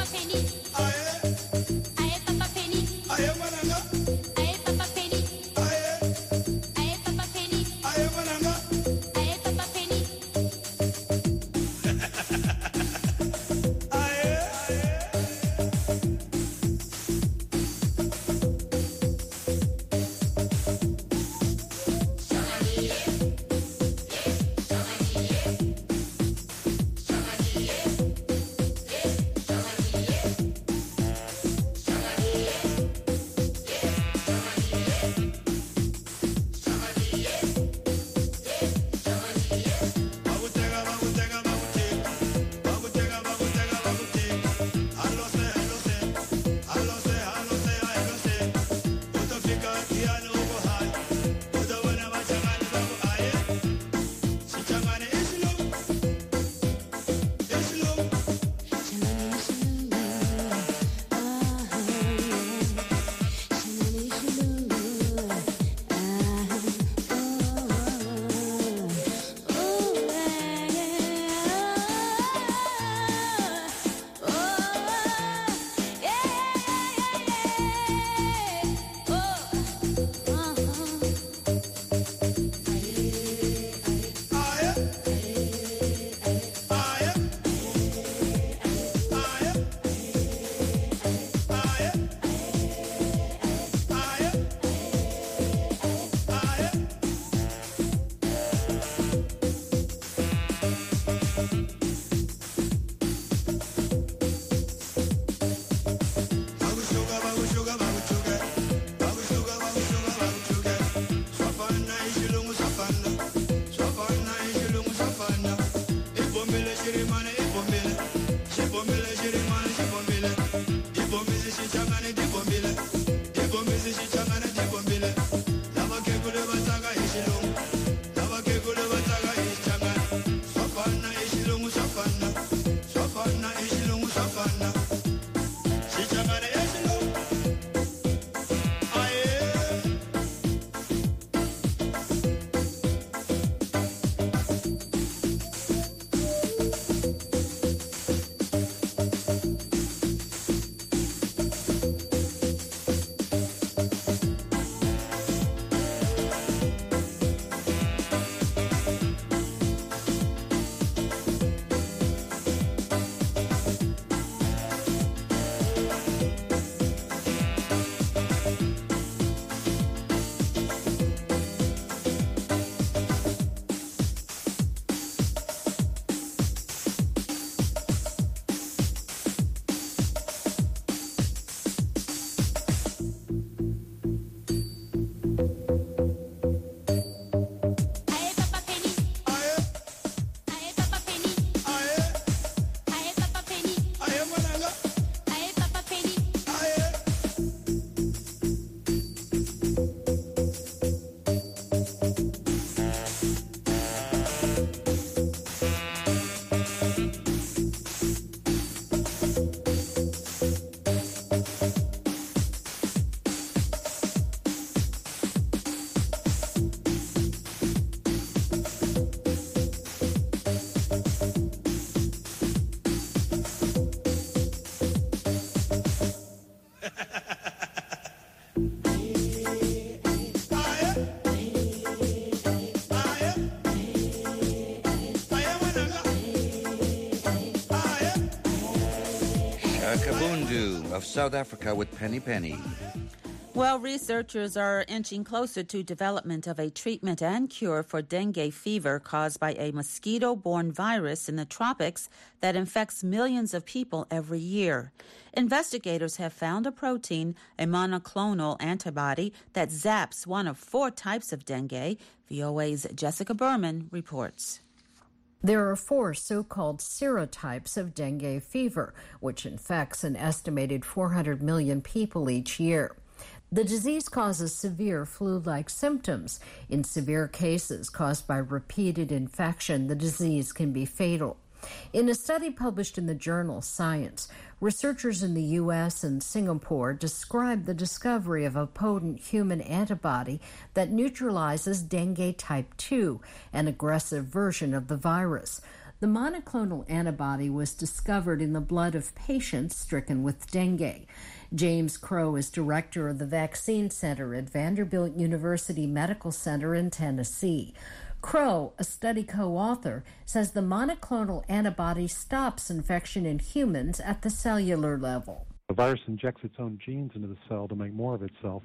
Kabundu of South Africa with Penny Penny. Well, researchers are inching closer to development of a treatment and cure for dengue fever caused by a mosquito-borne virus in the tropics that infects millions of people every year. Investigators have found a protein, a monoclonal antibody, that zaps one of four types of dengue. V O A's Jessica Berman reports. There are four so-called serotypes of dengue fever, which infects an estimated four hundred million people each year. The disease causes severe flu-like symptoms. In severe cases caused by repeated infection, the disease can be fatal. In a study published in the journal Science, researchers in the U S and Singapore described the discovery of a potent human antibody that neutralizes dengue type two, an aggressive version of the virus. The monoclonal antibody was discovered in the blood of patients stricken with dengue. James Crow is director of the Vaccine Center at Vanderbilt University Medical Center in Tennessee. Crow, a study co-author, says the monoclonal antibody stops infection in humans at the cellular level. The virus injects its own genes into the cell to make more of itself,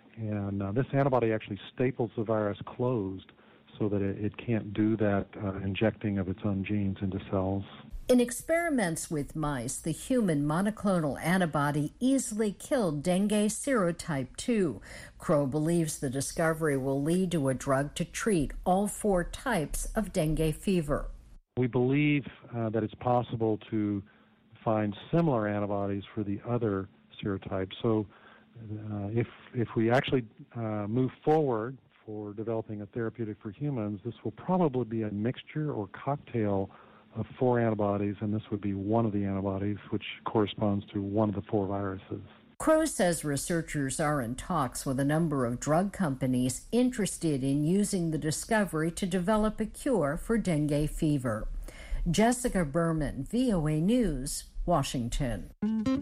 and uh, this antibody actually staples the virus closed so that it, it can't do that uh, injecting of its own genes into cells. In experiments with mice, the human monoclonal antibody easily killed dengue serotype two. Crow believes the discovery will lead to a drug to treat all four types of dengue fever. We believe uh, that it's possible to find similar antibodies for the other serotypes. So uh, if, if we actually uh, move forward for developing a therapeutic for humans, this will probably be a mixture or cocktail of four antibodies, and this would be one of the antibodies, which corresponds to one of the four viruses. Crow says researchers are in talks with a number of drug companies interested in using the discovery to develop a cure for dengue fever. Jessica Berman, V O A News, Washington.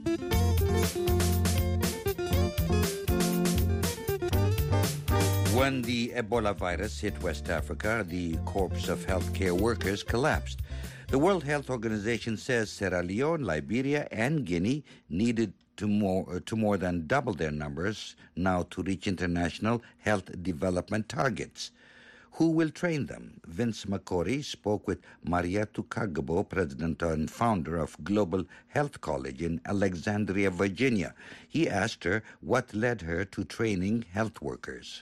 When the Ebola virus hit West Africa, the corps of healthcare workers collapsed. The World Health Organization says Sierra Leone, Liberia, and Guinea needed to more, to more than double their numbers now to reach international health development targets. Who will train them? Vince McCory spoke with Mariatu Kagabo, president and founder of Global Health College in Alexandria, Virginia. He asked her what led her to training health workers.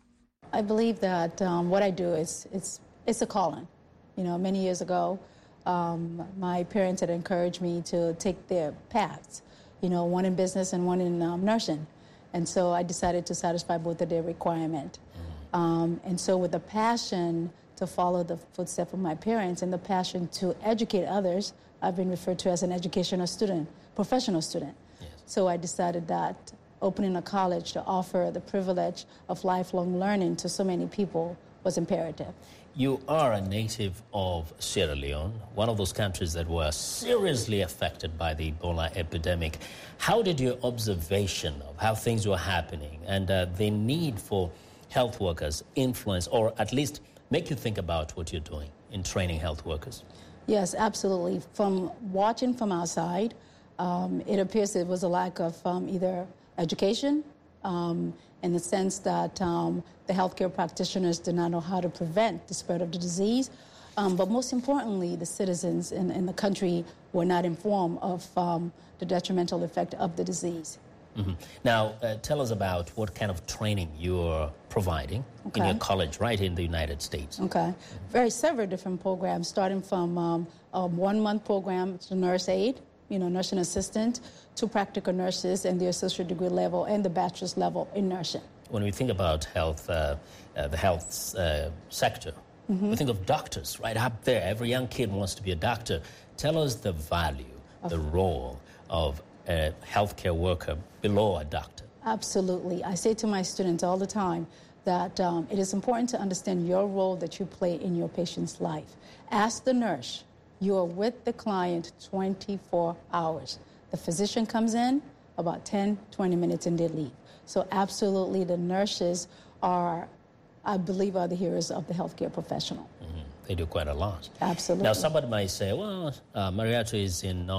I believe that um, what I do is it's it's a calling. You know, many years ago, um, my parents had encouraged me to take their paths. You know, one in business and one in um, nursing, and so I decided to satisfy both of their requirement. Um, and so, with the passion to follow the footsteps of my parents and the passion to educate others, I've been referred to as an educational student, professional student. Yes. So I decided that opening a college to offer the privilege of lifelong learning to so many people was imperative. You are a native of Sierra Leone, one of those countries that were seriously affected by the Ebola epidemic. How did your observation of how things were happening and uh, the need for health workers influence or at least make you think about what you're doing in training health workers? Yes, absolutely. From watching from outside, um, it appears there was a lack of um, either education, um, in the sense that um, the healthcare practitioners did not know how to prevent the spread of the disease. Um, but most importantly, the citizens in, in the country were not informed of um, the detrimental effect of the disease. Mm-hmm. Now, uh, tell us about what kind of training you're providing Okay. in your college right in the United States. Okay. Very several different programs, starting from um, a one-month program to nurse aide, you know, nursing assistant, to practical nurses and the associate degree level and the bachelor's level in nursing. When we think about health, uh, uh, the health uh, sector, Mhm. we think of doctors right up there. Every young kid wants to be a doctor. Tell us the value, the role of a healthcare worker below a doctor. Absolutely. I say to my students all the time that um, it is important to understand your role that you play in your patient's life. As the nurse, you are with the client twenty-four hours. The physician comes in about ten, twenty minutes and they leave. So absolutely the nurses are, I believe, are the heroes of the healthcare professional. They do quite a lot. Absolutely. Now, somebody might say, well, uh, Mariatu is in North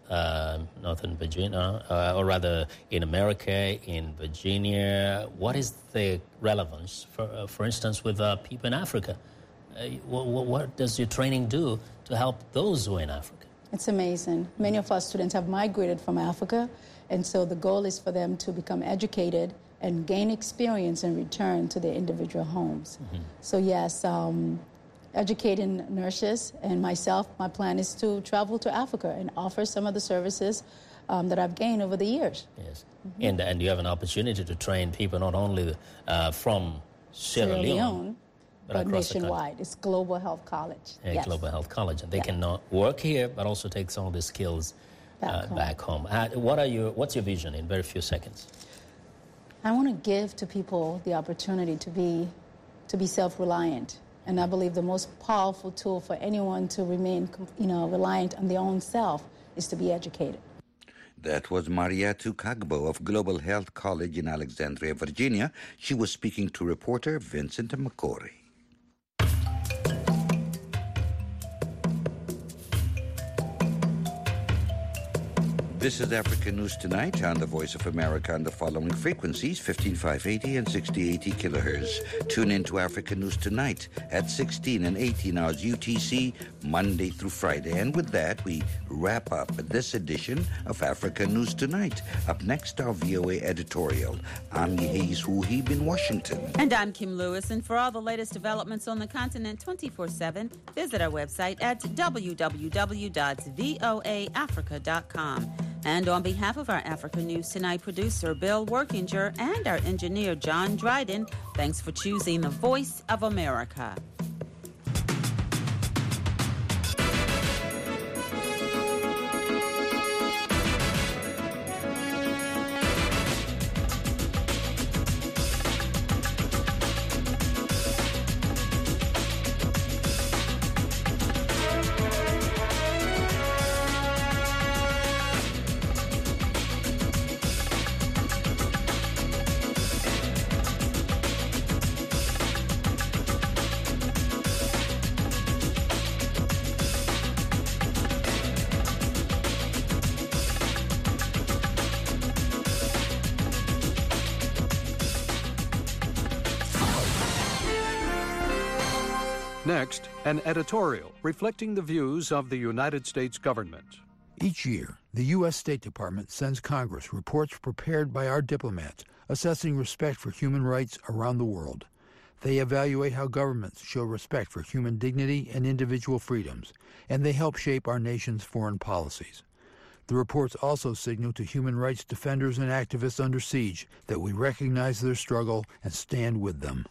uh, Northern Virginia, uh, or rather in America, in Virginia? What is the relevance, for, uh, for instance, with uh, people in Africa? Uh, what, what does your training do to help those who are in Africa? It's amazing. Many of our students have migrated from Africa, and so the goal is for them to become educated and gain experience and return to their individual homes. Mm-hmm. So yes, um, educating nurses and myself, my plan is to travel to Africa and offer some of the services um, that I've gained over the years. Yes, mm-hmm. and and you have an opportunity to train people not only uh, from Sierra, Sierra Leone, Leone, but, but nationwide. It's Global Health College. Yeah, yes. Global Health College, and they yeah. can not work here, but also take some of the skills back uh, home. back home. Uh, what are your What's your vision in very few seconds? I want to give to people the opportunity to be to be self-reliant. And I believe the most powerful tool for anyone to remain, you know, reliant on their own self is to be educated. That was Mariatu Kagbo of Global Health College in Alexandria, Virginia. She was speaking to reporter Vincent McCory. This is Africa News Tonight on the Voice of America on the following frequencies, fifteen five eighty and sixty eighty kilohertz. Tune in to Africa News Tonight at sixteen and eighteen hours U T C, Monday through Friday. And with that, we wrap up this edition of Africa News Tonight. Up next, our V O A editorial. I'm Yehiz Wuhib in Washington. And I'm Kim Lewis. And for all the latest developments on the continent twenty-four seven, visit our website at w w w dot voa africa dot com. And on behalf of our Africa News Tonight producer, Bill Workinger, and our engineer, John Dryden, thanks for choosing the Voice of America. Next, an editorial reflecting the views of the United States government. Each year, the U S State Department sends Congress reports prepared by our diplomats assessing respect for human rights around the world. They evaluate how governments show respect for human dignity and individual freedoms, and they help shape our nation's foreign policies. The reports also signal to human rights defenders and activists under siege that we recognize their struggle and stand with them.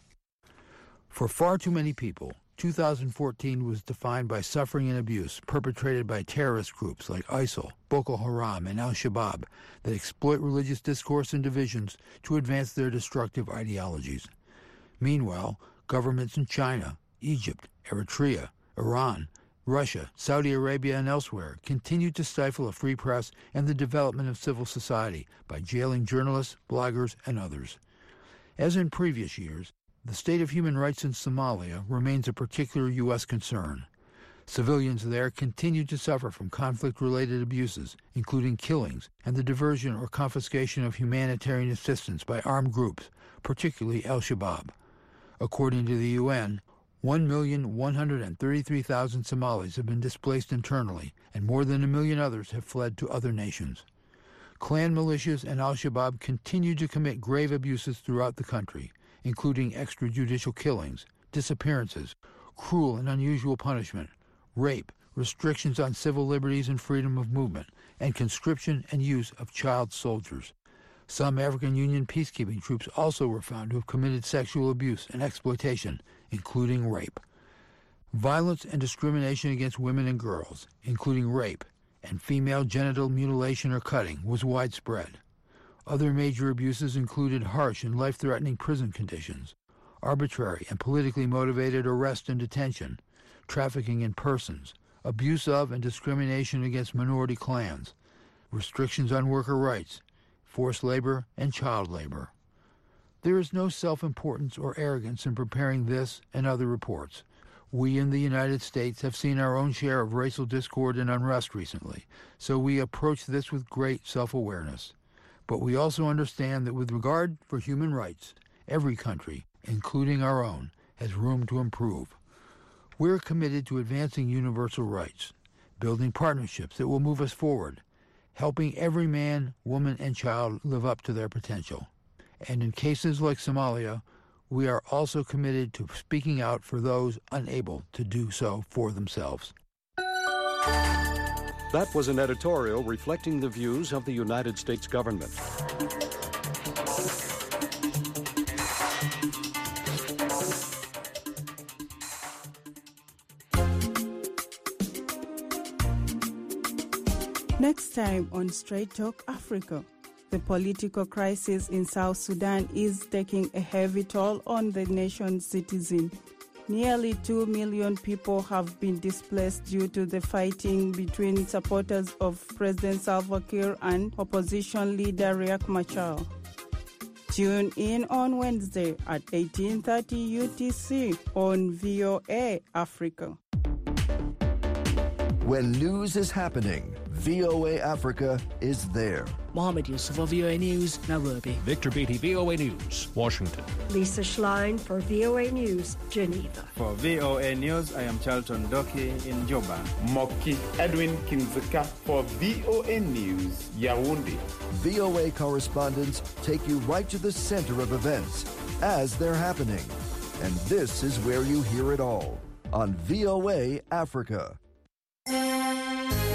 For far too many people, two thousand fourteen was defined by suffering and abuse perpetrated by terrorist groups like ISIL, Boko Haram, and Al-Shabaab that exploit religious discourse and divisions to advance their destructive ideologies. Meanwhile, governments in China, Egypt, Eritrea, Iran, Russia, Saudi Arabia, and elsewhere continue to stifle a free press and the development of civil society by jailing journalists, bloggers, and others. As in previous years, the state of human rights in Somalia remains a particular U S concern. Civilians there continue to suffer from conflict-related abuses, including killings and the diversion or confiscation of humanitarian assistance by armed groups, particularly Al-Shabaab. According to the U N, one million one hundred thirty-three thousand Somalis have been displaced internally, and more than a million others have fled to other nations. Clan militias and Al-Shabaab continue to commit grave abuses throughout the country, including extrajudicial killings, disappearances, cruel and unusual punishment, rape, restrictions on civil liberties and freedom of movement, and conscription and use of child soldiers. Some African Union peacekeeping troops also were found to have committed sexual abuse and exploitation, including rape. Violence and discrimination against women and girls, including rape, and female genital mutilation or cutting, was widespread. Other major abuses included harsh and life-threatening prison conditions, arbitrary and politically motivated arrest and detention, trafficking in persons, abuse of and discrimination against minority clans, restrictions on worker rights, forced labor, and child labor. There is no self-importance or arrogance in preparing this and other reports. We in the United States have seen our own share of racial discord and unrest recently, so we approach this with great self-awareness. But we also understand that with regard for human rights, every country, including our own, has room to improve. We're committed to advancing universal rights, building partnerships that will move us forward, helping every man, woman, and child live up to their potential. And in cases like Somalia, we are also committed to speaking out for those unable to do so for themselves. That was an editorial reflecting the views of the United States government. Next time on Straight Talk Africa, the political crisis in South Sudan is taking a heavy toll on the nation's citizens. Nearly two million people have been displaced due to the fighting between supporters of President Salva Kiir and opposition leader Riek Machar. Tune in on Wednesday at eighteen thirty U T C on V O A Africa. When news is happening, V O A Africa is there. Mohammed Yusuf for V O A News, Nairobi. Victor Beatty, V O A News, Washington. Lisa Schlein for V O A News, Geneva. For V O A News, I am Charlton Doki in Juba. Moki Edwin Kinzeka for V O A News, Yaoundé. V O A correspondents take you right to the center of events as they're happening. And this is where you hear it all on V O A Africa.